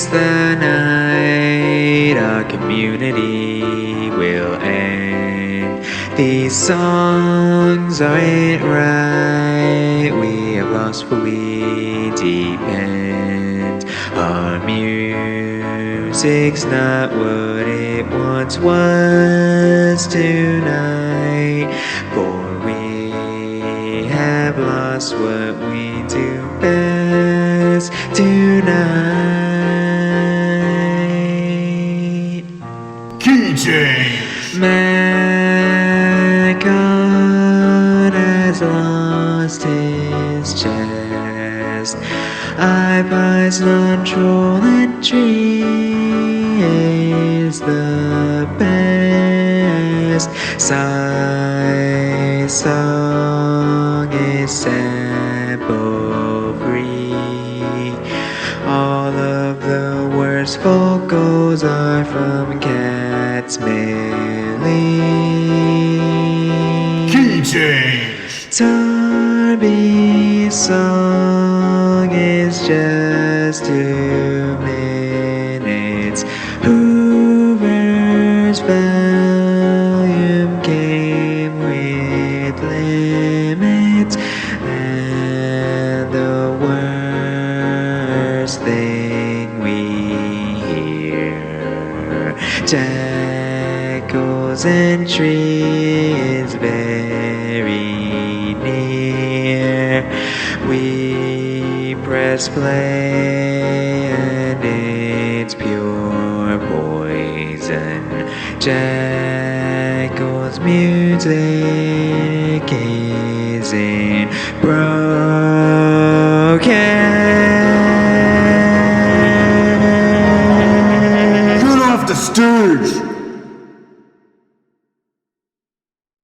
the night our community will end. These songs aren't right, we have lost where we depend. Our music's not what it once was tonight, for we have lost what we do best tonight. Key change. Macon has lost his chest. iPod's non-trollatry is the best. Psy song is sample free. All of the worst vocals are from Cat's Millie. Key change. Darby's song is just 2 minutes. Hoover's volume came with limits, and the worst thing we hear, Jekyll's entry is very near. We press play and it's pure poison. Jekyll's music isn't broken. Get off the stage!